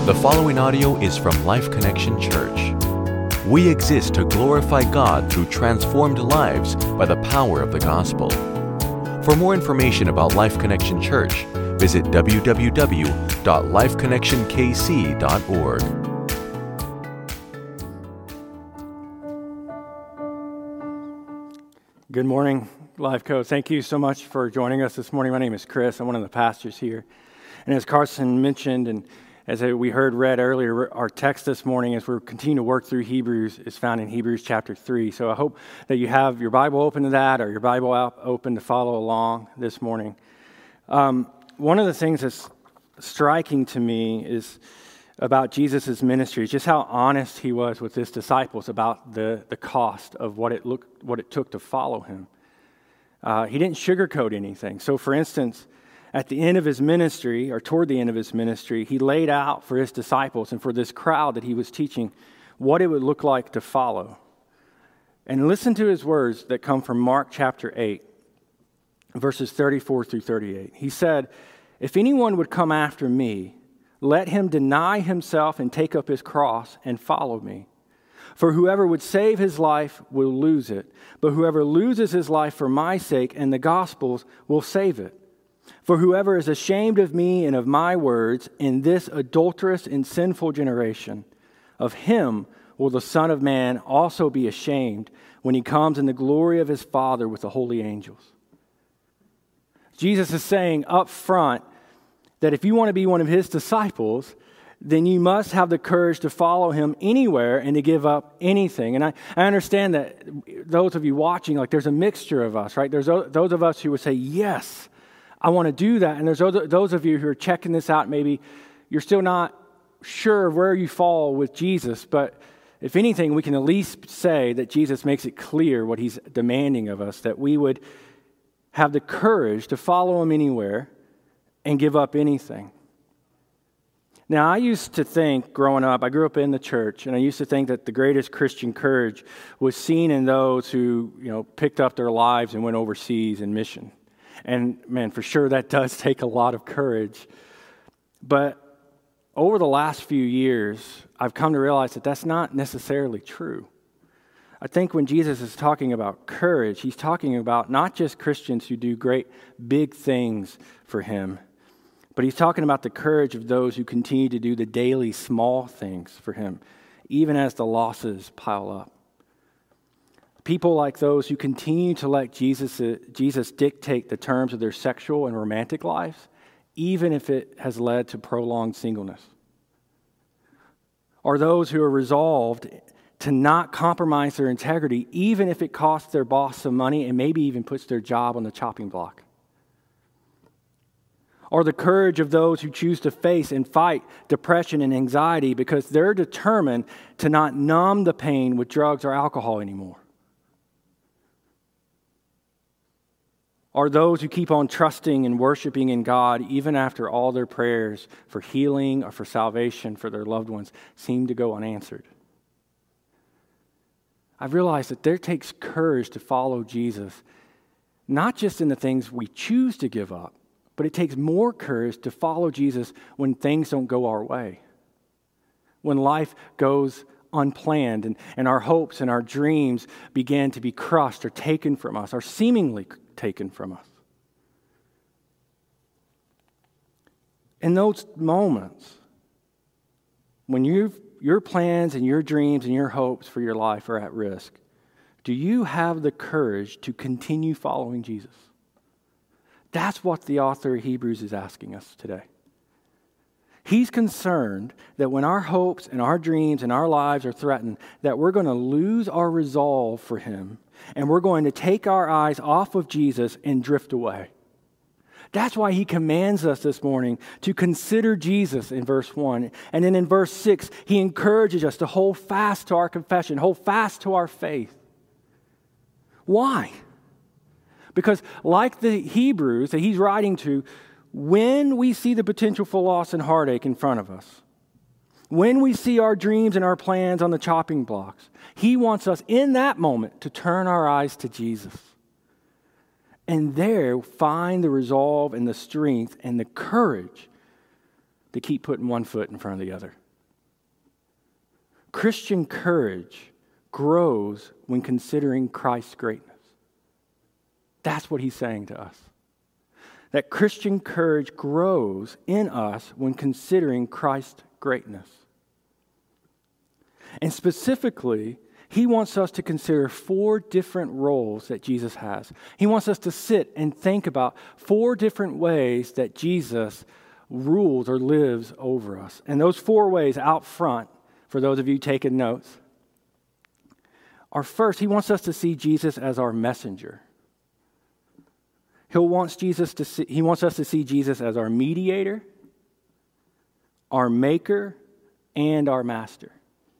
The following audio is from Life Connection Church. We exist to glorify God through transformed lives by the power of the gospel. For more information about Life Connection Church, visit www.lifeconnectionkc.org. Good morning, Life Co. Thank you so much for joining us this morning. My name is Chris. I'm one of the pastors here. And as Carson mentioned, and as we heard read earlier, our text this morning, as we're continuing to work through Hebrews, is found in Hebrews chapter 3. So I hope that you have your Bible open to that or your Bible app open to follow along this morning. One of the things that's striking to me is about Jesus' ministry, just how honest he was with his disciples about the cost of what it took to follow him. He didn't sugarcoat anything. So for instance, at the end of his ministry, or toward the end of his ministry, he laid out for his disciples and for this crowd that he was teaching what it would look like to follow. And listen to his words that come from Mark chapter 8, verses 34 through 38. He said, "If anyone would come after me, let him deny himself and take up his cross and follow me. For whoever would save his life will lose it, but whoever loses his life for my sake and the gospel's will save it. For whoever is ashamed of me and of my words in this adulterous and sinful generation, of him will the Son of Man also be ashamed when he comes in the glory of his Father with the holy angels." Jesus is saying up front that if you want to be one of his disciples, then you must have the courage to follow him anywhere and to give up anything. And I understand that those of you watching, like there's a mixture of us, right? There's those of us who would say, yes, I want to do that. And there's those of you who are checking this out. Maybe you're still not sure where you fall with Jesus, but if anything, we can at least say that Jesus makes it clear what he's demanding of us, that we would have the courage to follow him anywhere and give up anything. Now, I used to think growing up, I grew up in the church, and I used to think that the greatest Christian courage was seen in those who, picked up their lives and went overseas in mission. And man, for sure that does take a lot of courage. But over the last few years, I've come to realize that that's not necessarily true. I think when Jesus is talking about courage, he's talking about not just Christians who do great big things for him, but he's talking about the courage of those who continue to do the daily small things for him, even as the losses pile up. People like those who continue to let Jesus dictate the terms of their sexual and romantic lives, even if it has led to prolonged singleness. Or those who are resolved to not compromise their integrity, even if it costs their boss some money and maybe even puts their job on the chopping block. Or the courage of those who choose to face and fight depression and anxiety because they're determined to not numb the pain with drugs or alcohol anymore. Or those who keep on trusting and worshiping in God even after all their prayers for healing or for salvation for their loved ones seem to go unanswered. I've realized that there takes courage to follow Jesus, not just in the things we choose to give up, but it takes more courage to follow Jesus when things don't go our way, when life goes unplanned and our hopes and our dreams begin to be crushed or taken from us, or seemingly taken from us. In those moments, when your plans and your dreams and your hopes for your life are at risk, do you have the courage to continue following Jesus? That's what the author of Hebrews is asking us today. He's concerned that when our hopes and our dreams and our lives are threatened, that we're going to lose our resolve for him, and we're going to take our eyes off of Jesus and drift away. That's why he commands us this morning to consider Jesus in verse 1. And then in verse 6, he encourages us to hold fast to our confession, hold fast to our faith. Why? Because like the Hebrews that he's writing to, when we see the potential for loss and heartache in front of us, when we see our dreams and our plans on the chopping blocks, he wants us in that moment to turn our eyes to Jesus. And there find the resolve and the strength and the courage to keep putting one foot in front of the other. Christian courage grows when considering Christ's greatness. That's what he's saying to us. That Christian courage grows in us when considering Christ's greatness. And specifically, he wants us to consider 4 different roles that Jesus has. He wants us to sit and think about 4 different ways that Jesus rules or lives over us. And those 4 ways out front, for those of you taking notes, are first, he wants us to see Jesus as our messenger. He wants us to see Jesus as our mediator, our maker, and our master.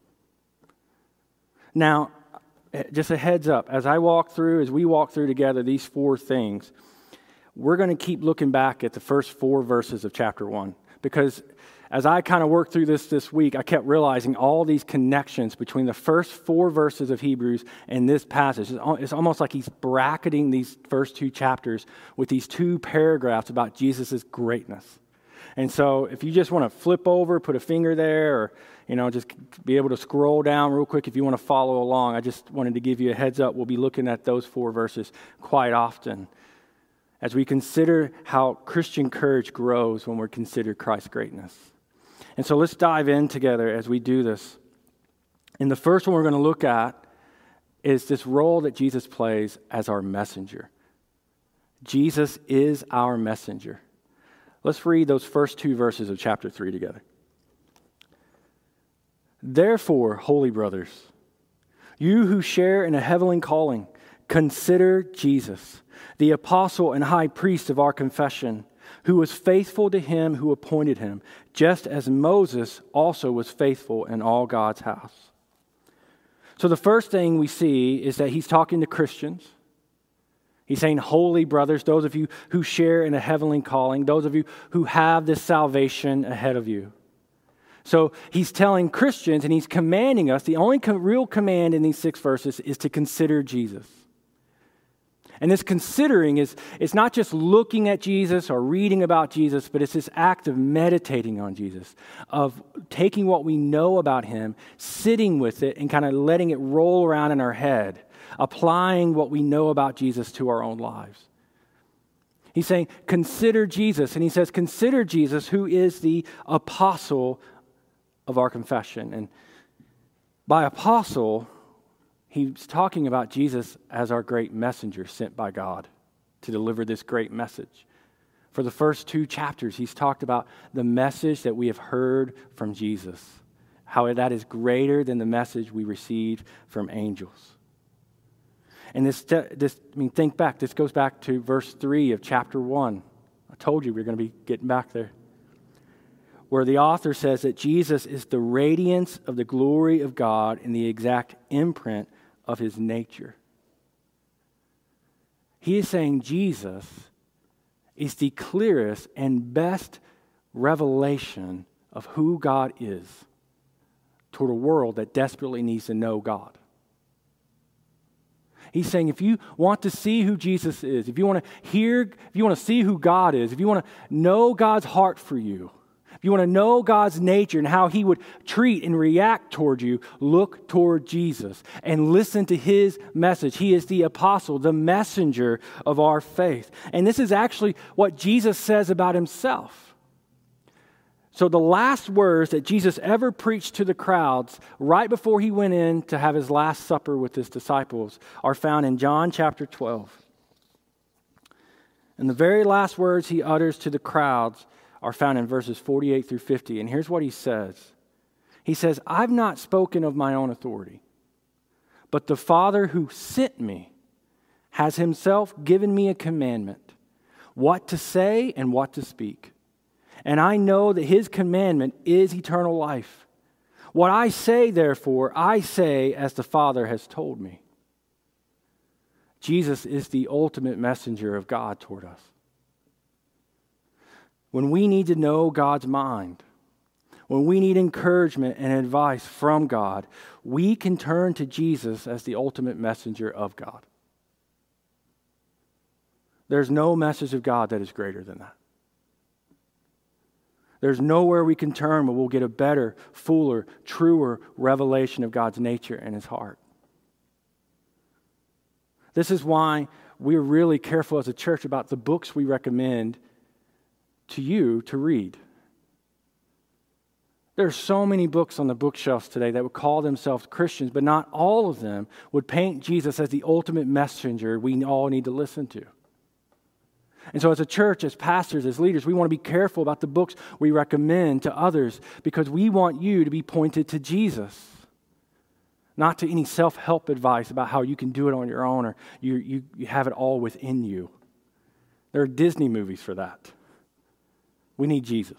Now, just a heads up, as we walk through together these 4 things, we're going to keep looking back at the first 4 verses of chapter 1. Because as I kind of worked through this week, I kept realizing all these connections between the first 4 verses of Hebrews and this passage. It's almost like he's bracketing these first 2 chapters with these 2 paragraphs about Jesus' greatness. And so if you just want to flip over, put a finger there, or just be able to scroll down real quick if you want to follow along, I just wanted to give you a heads up. We'll be looking at those 4 verses quite often as we consider how Christian courage grows when we consider Christ's greatness. And so let's dive in together as we do this. And the first one we're going to look at is this role that Jesus plays as our messenger. Jesus is our messenger. Let's read those first 2 verses of chapter 3 together. Therefore, holy brothers, you who share in a heavenly calling, consider Jesus, the apostle and high priest of our confession, who was faithful to him who appointed him, just as Moses also was faithful in all God's house. So the first thing we see is that he's talking to Christians. He's saying, holy brothers, those of you who share in a heavenly calling, those of you who have this salvation ahead of you. So he's telling Christians and he's commanding us, the only real command in these 6 verses is to consider Jesus. And this considering it's not just looking at Jesus or reading about Jesus, but it's this act of meditating on Jesus, of taking what we know about him, sitting with it, and kind of letting it roll around in our head, applying what we know about Jesus to our own lives. He's saying, consider Jesus. And he says, consider Jesus, who is the apostle of our confession. And by apostle, he's talking about Jesus as our great messenger sent by God to deliver this great message. For the first 2 chapters, he's talked about the message that we have heard from Jesus, how that is greater than the message we received from angels. And think back. This goes back to verse 3 of chapter 1. I told you we we're going to be getting back there, where the author says that Jesus is the radiance of the glory of God and the exact imprint of his nature. He is saying Jesus is the clearest and best revelation of who God is toward a world that desperately needs to know God. He's saying if you want to see who Jesus is, if you want to see who God is, if you want to know God's heart for you, if you want to know God's nature and how he would treat and react toward you, look toward Jesus and listen to his message. He is the apostle, the messenger of our faith. And this is actually what Jesus says about himself. So the last words that Jesus ever preached to the crowds right before he went in to have his last supper with his disciples are found in John chapter 12. And the very last words he utters to the crowds are found in verses 48 through 50. And here's what he says. He says, I've not spoken of my own authority, but the Father who sent me has himself given me a commandment, what to say and what to speak. And I know that his commandment is eternal life. What I say, therefore, I say as the Father has told me. Jesus is the ultimate messenger of God toward us. When we need to know God's mind, when we need encouragement and advice from God, we can turn to Jesus as the ultimate messenger of God. There's no message of God that is greater than that. There's nowhere we can turn where we'll get a better, fuller, truer revelation of God's nature and His heart. This is why we're really careful as a church about the books we recommend to you to read. There are so many books on the bookshelves today that would call themselves Christians, but not all of them would paint Jesus as the ultimate messenger we all need to listen to. And so as a church, as pastors, as leaders, we want to be careful about the books we recommend to others because we want you to be pointed to Jesus, not to any self-help advice about how you can do it on your own or you have it all within you. There are Disney movies for that. We need Jesus.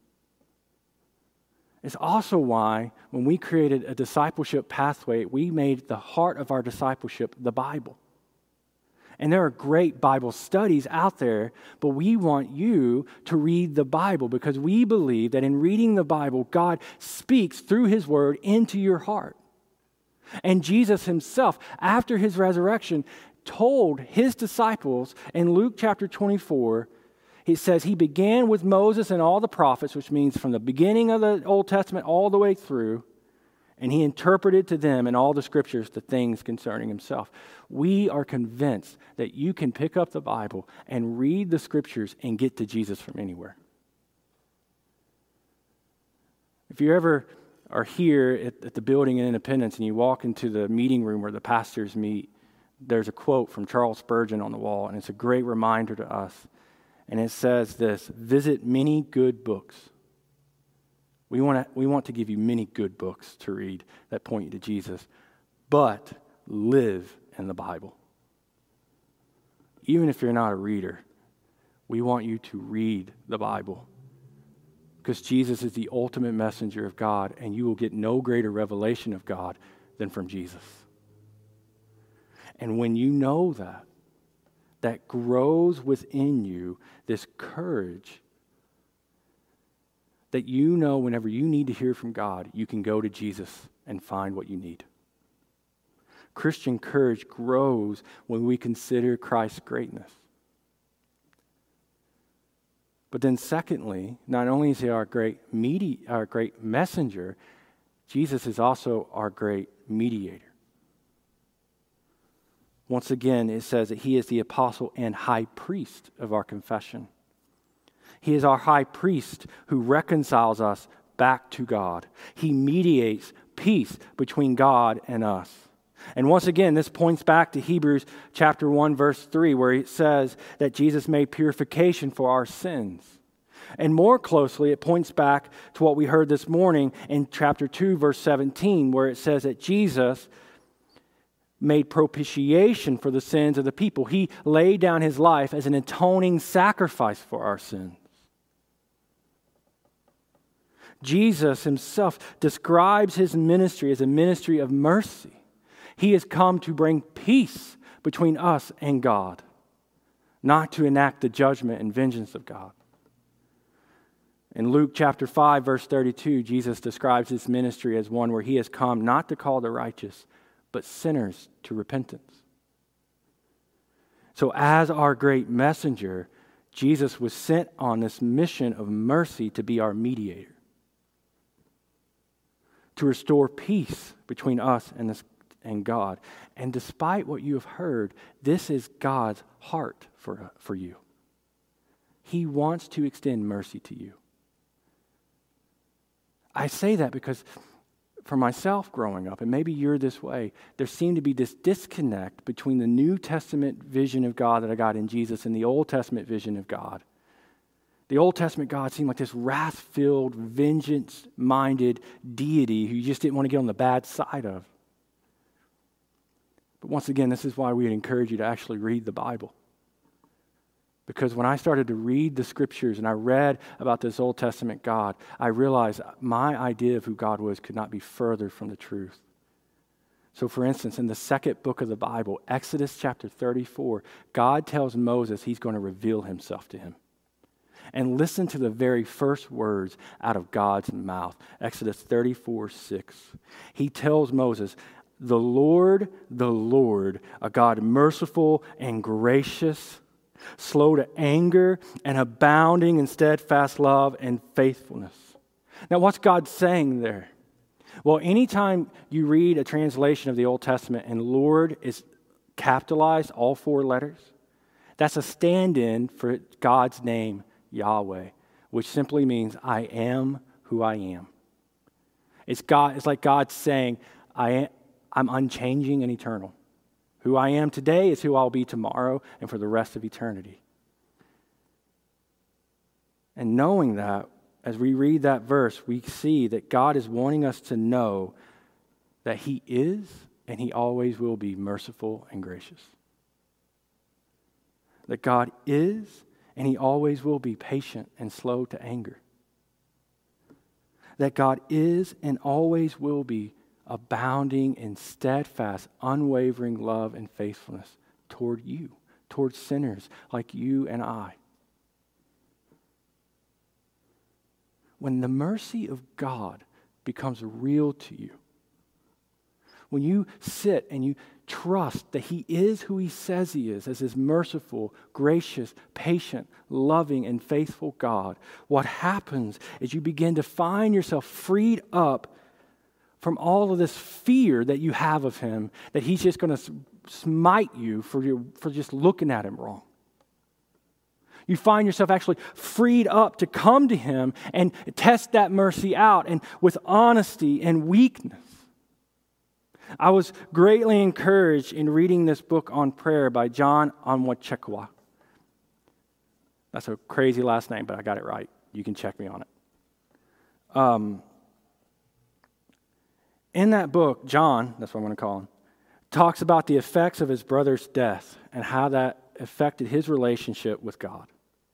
It's also why when we created a discipleship pathway, we made the heart of our discipleship the Bible. And there are great Bible studies out there, but we want you to read the Bible because we believe that in reading the Bible, God speaks through His Word into your heart. And Jesus Himself, after His resurrection, told His disciples in Luke chapter 24, He says He began with Moses and all the prophets, which means from the beginning of the Old Testament all the way through, and He interpreted to them in all the scriptures the things concerning Himself. We are convinced that you can pick up the Bible and read the scriptures and get to Jesus from anywhere. If you ever are here at the building in Independence and you walk into the meeting room where the pastors meet, there's a quote from Charles Spurgeon on the wall, and it's a great reminder to us. And it says this: visit many good books. We want to give you many good books to read that point you to Jesus, but live in the Bible. Even if you're not a reader, we want you to read the Bible because Jesus is the ultimate messenger of God, and you will get no greater revelation of God than from Jesus. And when you know that grows within you this courage that you know whenever you need to hear from God, you can go to Jesus and find what you need. Christian courage grows when we consider Christ's greatness. But then secondly, not only is He our great messenger, Jesus is also our great mediator. Once again, it says that He is the apostle and high priest of our confession. He is our high priest who reconciles us back to God. He mediates peace between God and us. And once again, this points back to Hebrews chapter 1, verse 3, where it says that Jesus made purification for our sins. And more closely, it points back to what we heard this morning in chapter 2, verse 17, where it says that Jesus made propitiation for the sins of the people. He laid down His life as an atoning sacrifice for our sins. Jesus Himself describes His ministry as a ministry of mercy. He has come to bring peace between us and God, not to enact the judgment and vengeance of God. In Luke chapter 5, verse 32, Jesus describes His ministry as one where He has come not to call the righteous, but sinners to repentance. So as our great messenger, Jesus was sent on this mission of mercy to be our mediator, to restore peace between us and God. And despite what you have heard, this is God's heart for you. He wants to extend mercy to you. I say that because for myself growing up, and maybe you're this way, there seemed to be this disconnect between the New Testament vision of God that I got in Jesus and the Old Testament vision of God. The Old Testament God seemed like this wrath-filled, vengeance-minded deity who you just didn't want to get on the bad side of. But once again, this is why we'd encourage you to actually read the Bible. Because when I started to read the Scriptures and I read about this Old Testament God, I realized my idea of who God was could not be further from the truth. So for instance, in the second book of the Bible, Exodus chapter 34, God tells Moses He's going to reveal Himself to him. And listen to the very first words out of God's mouth. Exodus 34:6. He tells Moses, the Lord, a God merciful and gracious, slow to anger, and abounding in steadfast love and faithfulness. Now, what's God saying there? Well, anytime you read a translation of the Old Testament and Lord is capitalized, all 4 letters, that's a stand-in for God's name, Yahweh, which simply means I am who I am. It's like God saying, I'm unchanging and eternal. Who I am today is who I'll be tomorrow and for the rest of eternity. And knowing that, as we read that verse, we see that God is wanting us to know that He is and He always will be merciful and gracious. That God is and He always will be patient and slow to anger. That God is and always will be abounding in steadfast, unwavering love and faithfulness toward you, toward sinners like you and I. When the mercy of God becomes real to you, when you sit and you trust that He is who He says He is, as His merciful, gracious, patient, loving, and faithful God, what happens is you begin to find yourself freed up from all of this fear that you have of Him, that He's just going to smite you for just looking at Him wrong. You find yourself actually freed up to come to Him and test that mercy out, and with honesty and weakness. I was greatly encouraged in reading this book on prayer by John Onwuchekwa. That's a crazy last name, but I got it right. You can check me on it. In that book, John, that's what I'm going to call him, talks about the effects of his brother's death and how that affected his relationship with God.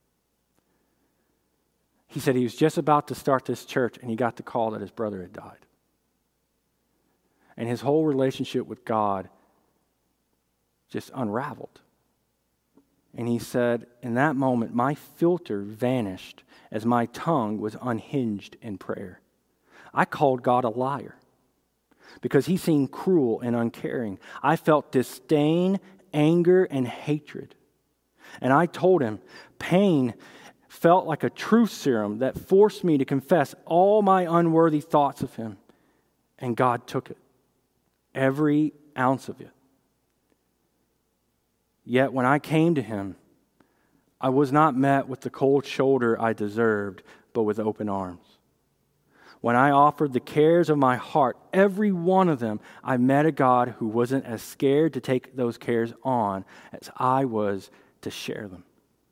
He said he was just about to start this church and he got the call that his brother had died. And his whole relationship with God just unraveled. And he said, in that moment, my filter vanished as my tongue was unhinged in prayer. I called God a liar because He seemed cruel and uncaring. I felt disdain, anger, and hatred. And I told Him, pain felt like a truth serum that forced me to confess all my unworthy thoughts of Him. And God took it, every ounce of it. Yet when I came to Him, I was not met with the cold shoulder I deserved, but with open arms. When I offered the cares of my heart, every one of them, I met a God who wasn't as scared to take those cares on as I was to share them.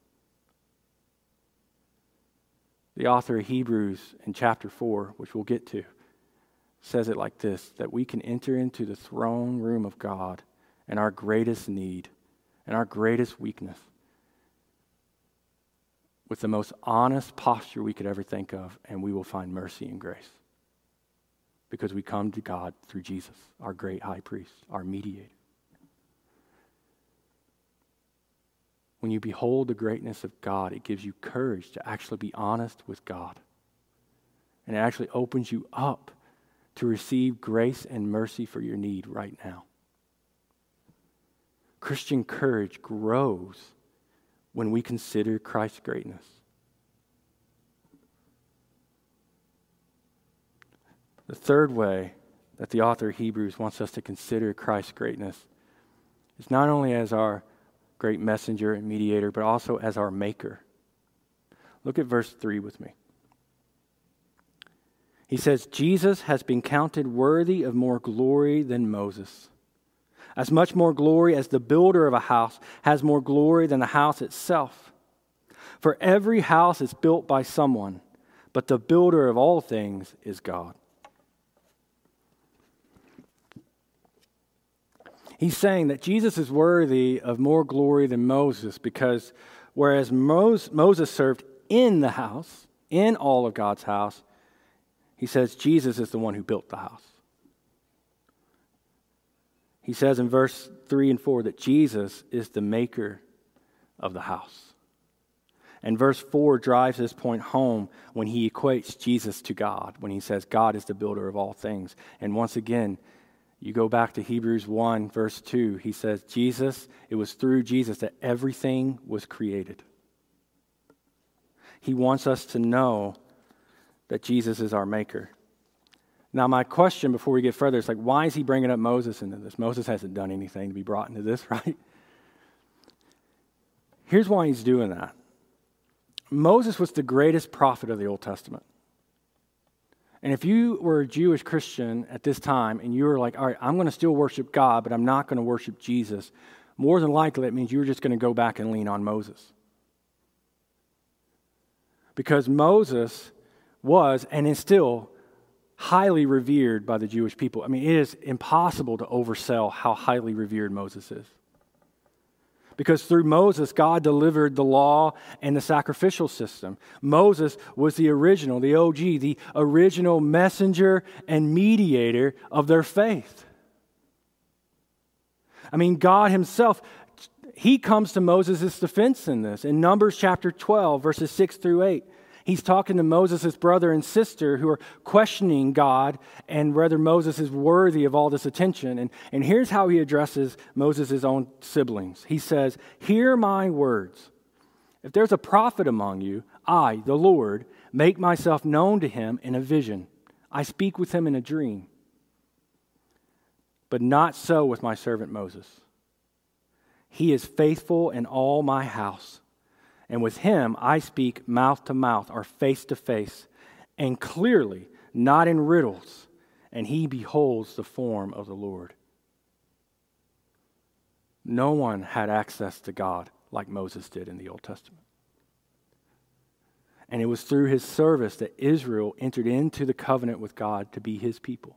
The author of Hebrews in chapter 4, which we'll get to, says it like this, that we can enter into the throne room of God in our greatest need and our greatest weakness with the most honest posture we could ever think of, and we will find mercy and grace. Because we come to God through Jesus, our great high priest, our mediator. When you behold the greatness of God, it gives you courage to actually be honest with God. And it actually opens you up to receive grace and mercy for your need right now. Christian courage grows when we consider Christ's greatness. The third way that the author of Hebrews wants us to consider Christ's greatness is not only as our great messenger and mediator, but also as our maker. Look at verse 3 with me. He says, Jesus has been counted worthy of more glory than Moses. As much more glory as the builder of a house has more glory than the house itself. For every house is built by someone, but the builder of all things is God. He's saying that Jesus is worthy of more glory than Moses because whereas Moses served in the house, in all of God's house, he says Jesus is the one who built the house. He says in verse 3 and 4 that Jesus is the maker of the house. And verse 4 drives this point home when he equates Jesus to God, when he says God is the builder of all things. And once again, You go back to Hebrews 1, verse 2. He says, it was through Jesus that everything was created. He wants us to know that Jesus is our maker. Now, my question before we get further is why is he bringing up Moses into this? Moses hasn't done anything to be brought into this, right? Here's why he's doing that. Moses was the greatest prophet of the Old Testament. And if you were a Jewish Christian at this time and you were like, all right, I'm going to still worship God, but I'm not going to worship Jesus, more than likely that means you were just going to go back and lean on Moses. Because Moses was and is still highly revered by the Jewish people. I mean, it is impossible to oversell how highly revered Moses is. Because through Moses, God delivered the law and the sacrificial system. Moses was the original, the OG, the original messenger and mediator of their faith. I mean, God himself, he comes to Moses' defense in this. In Numbers chapter 12, verses 6 through 8, he's talking to Moses' brother and sister who are questioning God and whether Moses is worthy of all this attention. And here's how he addresses Moses' own siblings. He says, "Hear my words. If there's a prophet among you, I, the Lord, make myself known to him in a vision. I speak with him in a dream. But not so with my servant Moses. He is faithful in all my house. And with him I speak mouth to mouth or face to face, and clearly, not in riddles, and he beholds the form of the Lord." No one had access to God like Moses did in the Old Testament. And it was through his service that Israel entered into the covenant with God to be his people.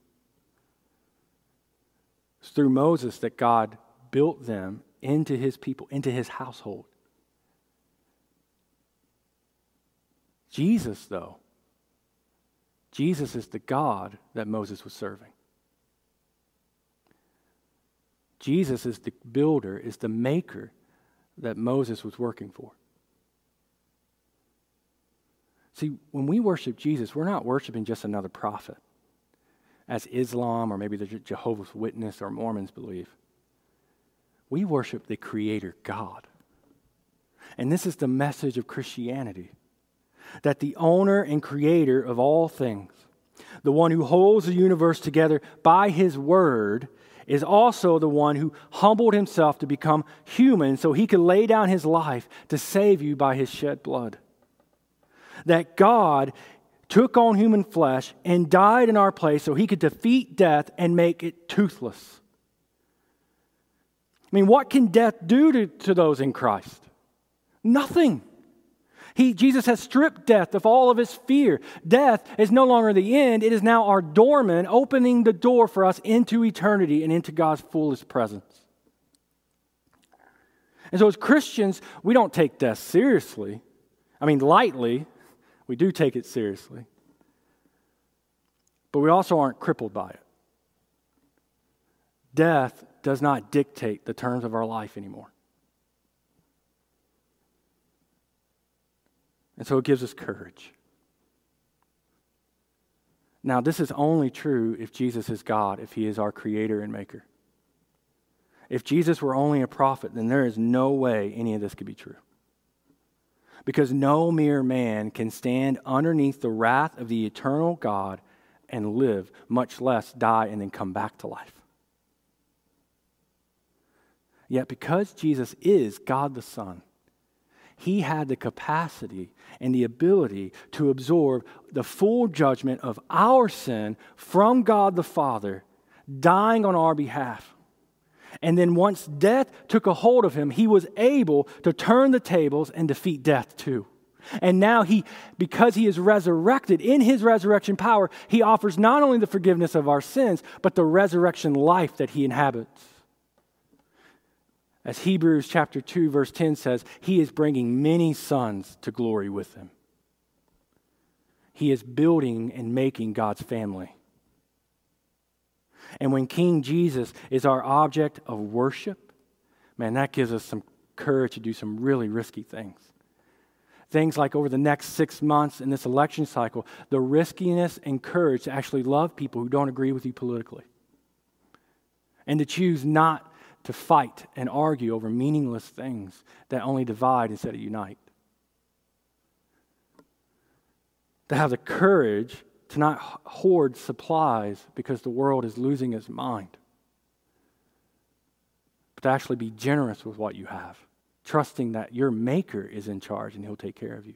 It's through Moses that God built them into his people, into his household. Jesus, though, Jesus is the God that Moses was serving. Jesus is the builder, is the maker that Moses was working for. See, when we worship Jesus, we're not worshiping just another prophet, as Islam or maybe the Jehovah's Witness or Mormons believe. We worship the Creator God. And this is the message of Christianity. That the owner and creator of all things, the one who holds the universe together by his word, is also the one who humbled himself to become human so he could lay down his life to save you by his shed blood. That God took on human flesh and died in our place so he could defeat death and make it toothless. I mean, what can death do to those in Christ? Nothing. Jesus has stripped death of all of its fear. Death is no longer the end. It is now our doorman, opening the door for us into eternity and into God's fullest presence. And so as Christians, we don't take death seriously. I mean, lightly. We do take it seriously. But we also aren't crippled by it. Death does not dictate the terms of our life anymore. And so it gives us courage. Now, this is only true if Jesus is God, if he is our creator and maker. If Jesus were only a prophet, then there is no way any of this could be true. Because no mere man can stand underneath the wrath of the eternal God and live, much less die and then come back to life. Yet because Jesus is God the Son, he had the capacity and the ability to absorb the full judgment of our sin from God the Father, dying on our behalf. And then once death took a hold of him, he was able to turn the tables and defeat death too. And now because he is resurrected, in his resurrection power, he offers not only the forgiveness of our sins, but the resurrection life that he inhabits. As Hebrews chapter 2, verse 10 says, he is bringing many sons to glory with him. He is building and making God's family. And when King Jesus is our object of worship, man, that gives us some courage to do some really risky things. Things like over the next 6 months in this election cycle, the riskiness and courage to actually love people who don't agree with you politically. and to choose not to fight and argue over meaningless things that only divide instead of unite. To have the courage to not hoard supplies because the world is losing its mind, but to actually be generous with what you have, trusting that your Maker is in charge and He'll take care of you.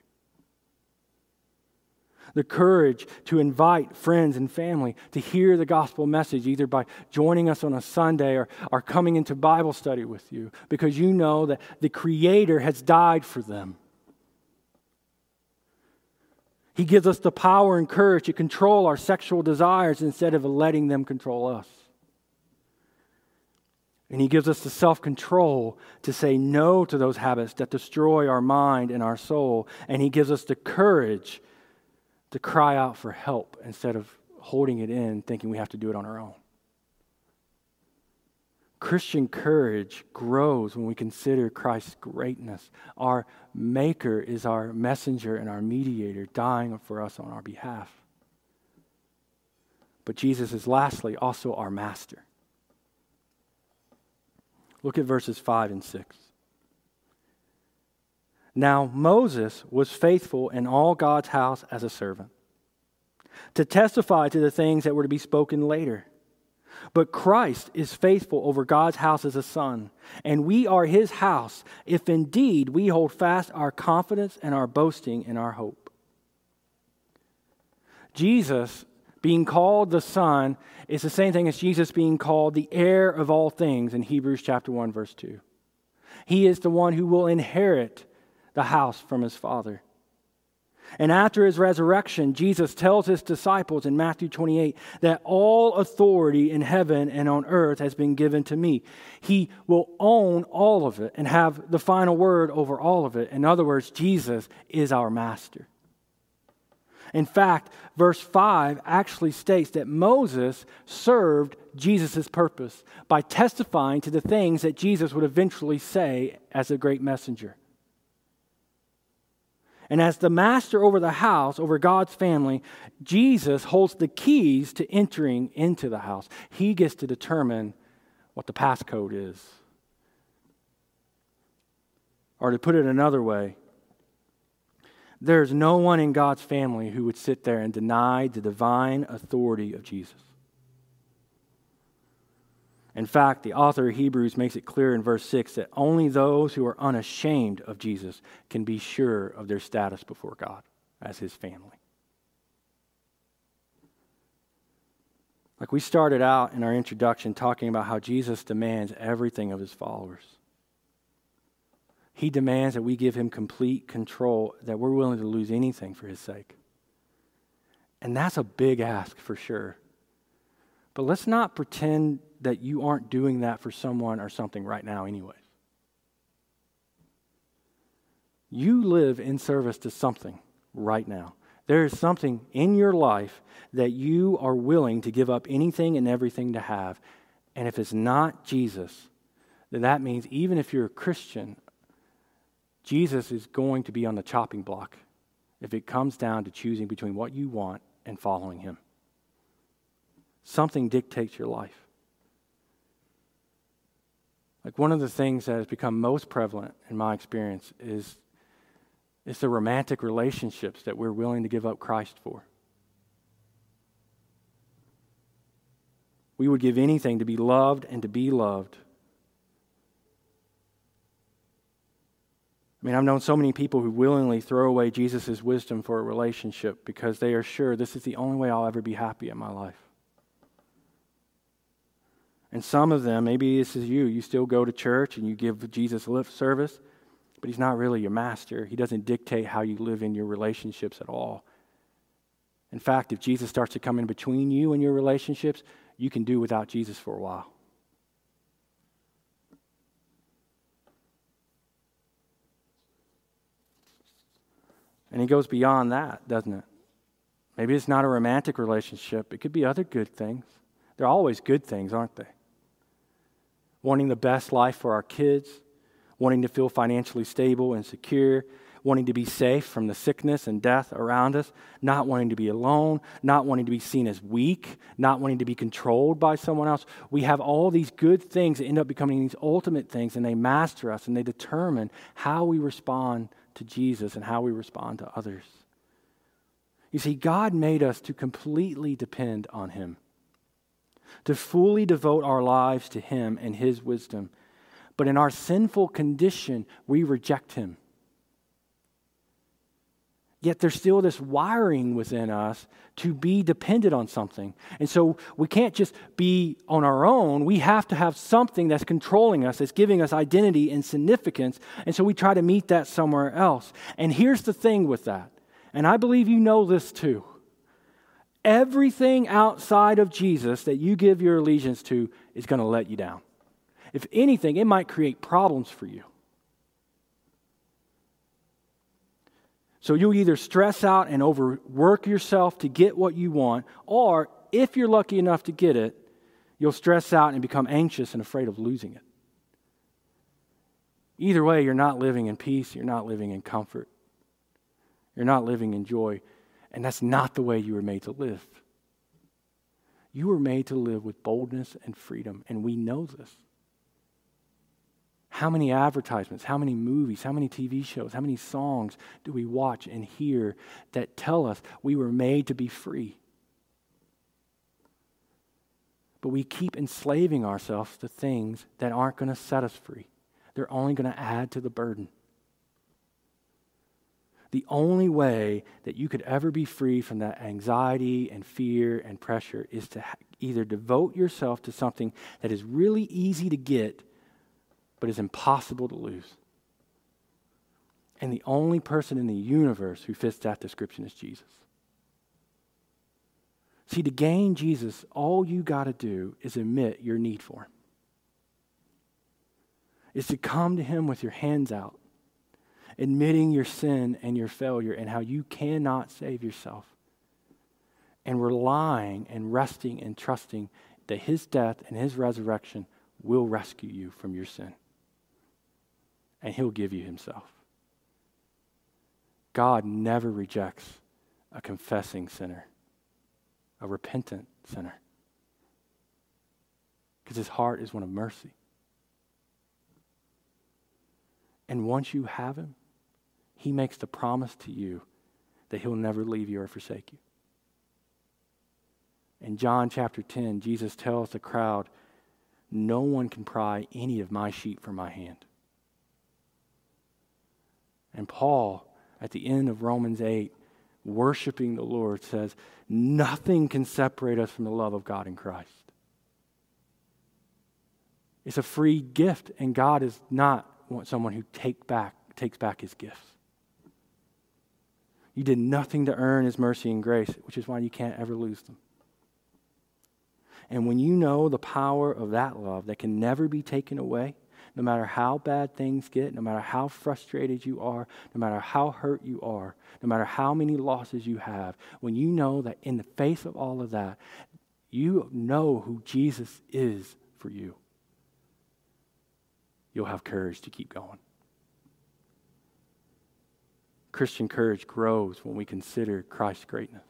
The courage to invite friends and family to hear the gospel message, either by joining us on a Sunday or coming into Bible study with you, because you know that the Creator has died for them. He gives us the power and courage to control our sexual desires instead of letting them control us. And He gives us the self-control to say no to those habits that destroy our mind and our soul. And He gives us the courage to cry out for help instead of holding it in, thinking we have to do it on our own. Christian courage grows when we consider Christ's greatness. Our Maker is our messenger and our mediator, dying for us on our behalf. But Jesus is lastly also our master. Look at verses 5 and 6. Now Moses was faithful in all God's house as a servant, to testify to the things that were to be spoken later. But Christ is faithful over God's house as a son, and we are His house, if indeed we hold fast our confidence and our boasting in our hope. Jesus being called the Son is the same thing as Jesus being called the heir of all things in Hebrews chapter 1, verse 2. He is the one who will inherit the house from His Father. And after His resurrection, Jesus tells His disciples in Matthew 28 that all authority in heaven and on earth has been given to me. He will own all of it and have the final word over all of it. In other words, Jesus is our master. In fact, verse 5 actually states that Moses served Jesus' purpose by testifying to the things that Jesus would eventually say as a great messenger. And as the master over the house, over God's family, Jesus holds the keys to entering into the house. He gets to determine what the passcode is. Or to put it another way, there's no one in God's family who would sit there and deny the divine authority of Jesus. In fact, the author of Hebrews makes it clear in verse 6 that only those who are unashamed of Jesus can be sure of their status before God as His family. Like we started out in our introduction talking about how Jesus demands everything of His followers. He demands that we give Him complete control, that we're willing to lose anything for His sake. And that's a big ask for sure. But let's not pretend that you aren't doing that for someone or something right now anyways. You live in service to something right now. There is something in your life that you are willing to give up anything and everything to have. And if it's not Jesus, then that means even if you're a Christian, Jesus is going to be on the chopping block if it comes down to choosing between what you want and following Him. Something dictates your life. Like one of the things that has become most prevalent in my experience is the romantic relationships that we're willing to give up Christ for. We would give anything to be loved and to be loved. I mean, I've known so many people who willingly throw away Jesus' wisdom for a relationship because they are sure this is the only way I'll ever be happy in my life. And some of them, maybe this is you still go to church and you give Jesus lip service, but He's not really your master. He doesn't dictate how you live in your relationships at all. In fact, if Jesus starts to come in between you and your relationships, you can do without Jesus for a while. And He goes beyond that, doesn't it? Maybe it's not a romantic relationship. It could be other good things. They're always good things, aren't they? Wanting the best life for our kids, wanting to feel financially stable and secure, wanting to be safe from the sickness and death around us, not wanting to be alone, not wanting to be seen as weak, not wanting to be controlled by someone else. We have all these good things that end up becoming these ultimate things, and they master us, and they determine how we respond to Jesus and how we respond to others. You see, God made us to completely depend on Him, to fully devote our lives to Him and His wisdom. But in our sinful condition, we reject Him. Yet there's still this wiring within us to be dependent on something. And so we can't just be on our own. We have to have something that's controlling us, that's giving us identity and significance. And so we try to meet that somewhere else. And here's the thing with that. And I believe you know this too. Everything outside of Jesus that you give your allegiance to is going to let you down. If anything, it might create problems for you. So you'll either stress out and overwork yourself to get what you want, or if you're lucky enough to get it, you'll stress out and become anxious and afraid of losing it. Either way, you're not living in peace, you're not living in comfort, you're not living in joy, and that's not the way you were made to live. You were made to live with boldness and freedom, and we know this. How many advertisements, how many movies, how many TV shows, how many songs do we watch and hear that tell us we were made to be free? But we keep enslaving ourselves to things that aren't going to set us free. They're only going to add to the burden. The only way that you could ever be free from that anxiety and fear and pressure is to either devote yourself to something that is really easy to get but is impossible to lose. And the only person in the universe who fits that description is Jesus. See, to gain Jesus, all you got to do is admit your need for Him. Is to come to Him with your hands out, admitting your sin and your failure and how you cannot save yourself, and relying and resting and trusting that His death and His resurrection will rescue you from your sin. And He'll give you Himself. God never rejects a confessing sinner, a repentant sinner, because His heart is one of mercy. And once you have Him, He makes the promise to you that He'll never leave you or forsake you. In John chapter 10, Jesus tells the crowd, "No one can pry any of my sheep from my hand." And Paul, at the end of Romans 8, worshiping the Lord, says, nothing can separate us from the love of God in Christ. It's a free gift, and God is not someone who takes back His gifts. You did nothing to earn His mercy and grace, which is why you can't ever lose them. And when you know the power of that love that can never be taken away, no matter how bad things get, no matter how frustrated you are, no matter how hurt you are, no matter how many losses you have, when you know that in the face of all of that, you know who Jesus is for you, you'll have courage to keep going. Christian courage grows when we consider Christ's greatness.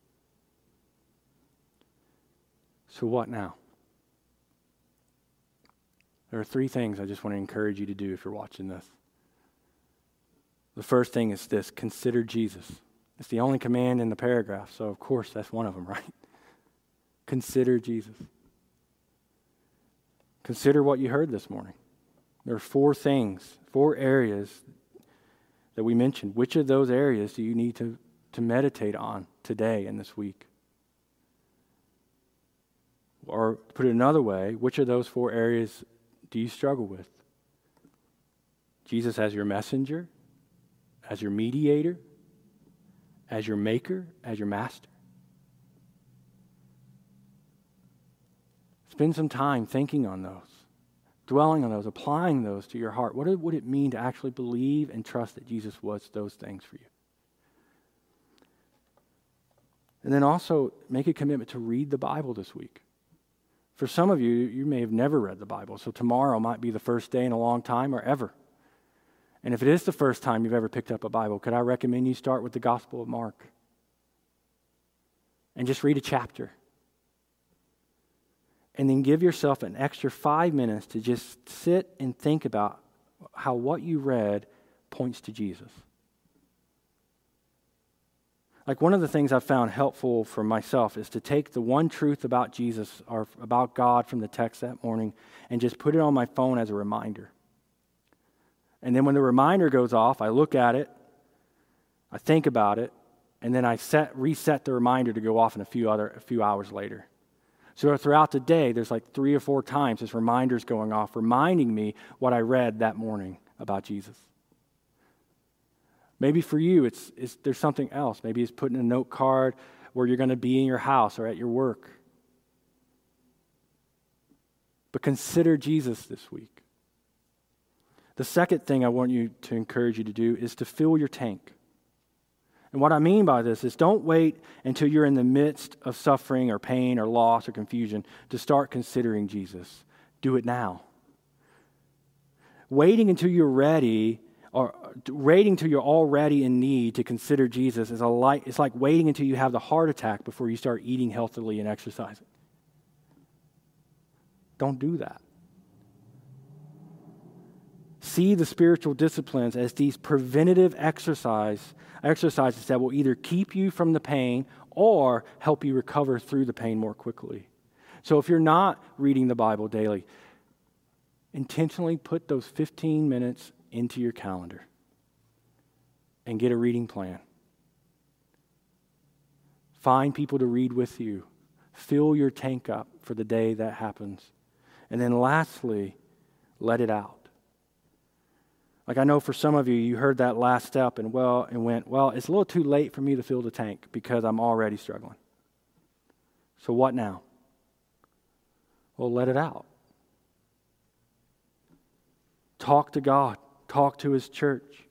So what now? There are three things I just want to encourage you to do if you're watching this. The first thing is this: consider Jesus. It's the only command in the paragraph, so of course that's one of them, right? Consider Jesus. Consider what you heard this morning. There are four things, four areas that we mentioned. Which of those areas do you need to meditate on today and this week? Or put it another way, which of those four areas do you struggle with? Jesus as your messenger, as your mediator, as your maker, as your master? Spend some time thinking on those, dwelling on those, applying those to your heart. What would it mean to actually believe and trust that Jesus was those things for you? And then also make a commitment to read the Bible this week. For some of you, you may have never read the Bible, so tomorrow might be the first day in a long time or ever. And if it is the first time you've ever picked up a Bible, could I recommend you start with the Gospel of Mark and just read a chapter? And then give yourself an extra 5 minutes to just sit and think about how what you read points to Jesus. Like, one of the things I've found helpful for myself is to take the one truth about Jesus or about God from the text that morning and just put it on my phone as a reminder. And then when the reminder goes off, I look at it, I think about it, and then I reset the reminder to go off in a few hours later. So throughout the day, there's like 3 or 4 times this reminder's going off, reminding me what I read that morning about Jesus. Maybe for you, there's something else. Maybe it's putting a note card where you're going to be in your house or at your work. But consider Jesus this week. The second thing I want you to encourage you to do is to fill your tank. And what I mean by this is, don't wait until you're in the midst of suffering or pain or loss or confusion to start considering Jesus. Do it now. Waiting until you're ready, or waiting until you're already in need to consider Jesus it's like waiting until you have the heart attack before you start eating healthily and exercising. Don't do that. See the spiritual disciplines as these preventative exercises that will either keep you from the pain or help you recover through the pain more quickly. So if you're not reading the Bible daily, intentionally put those 15 minutes into your calendar and get a reading plan. Find people to read with you. Fill your tank up for the day that happens. And then lastly, let it out. Like, I know for some of you, you heard that last step and went, it's a little too late for me to fill the tank because I'm already struggling. So what now? Well, let it out. Talk to God. Talk to His church.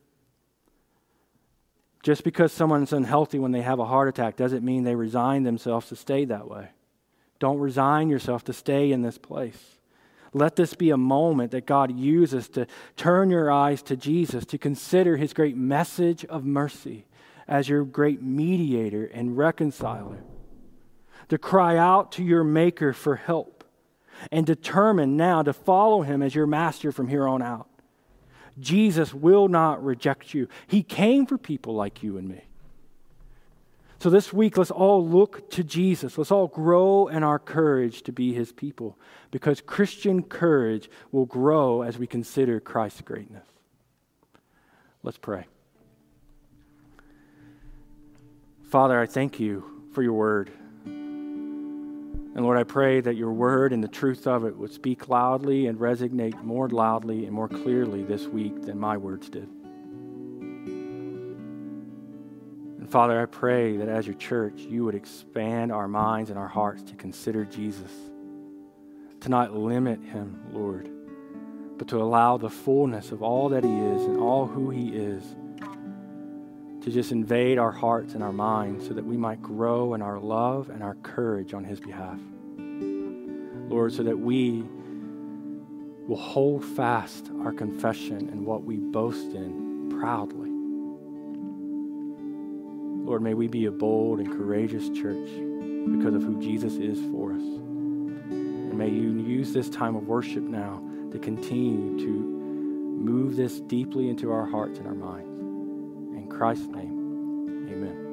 Just because someone's unhealthy when they have a heart attack doesn't mean they resign themselves to stay that way. Don't resign yourself to stay in this place. Let this be a moment that God uses to turn your eyes to Jesus, to consider His great message of mercy as your great mediator and reconciler, to cry out to your Maker for help, and determine now to follow Him as your master from here on out. Jesus will not reject you. He came for people like you and me. So this week, let's all look to Jesus. Let's all grow in our courage to be His people, because Christian courage will grow as we consider Christ's greatness. Let's pray. Father, I thank You for Your word. And Lord, I pray that Your word and the truth of it would speak loudly and resonate more loudly and more clearly this week than my words did. And Father, I pray that as Your church, You would expand our minds and our hearts to consider Jesus, to not limit Him, Lord, but to allow the fullness of all that He is and all who He is to just invade our hearts and our minds so that we might grow in our love and our courage on His behalf. Lord, so that we will hold fast our confession and what we boast in proudly. Lord, may we be a bold and courageous church because of who Jesus is for us. And may You use this time of worship now to continue to move this deeply into our hearts and our minds. In Christ's name, amen.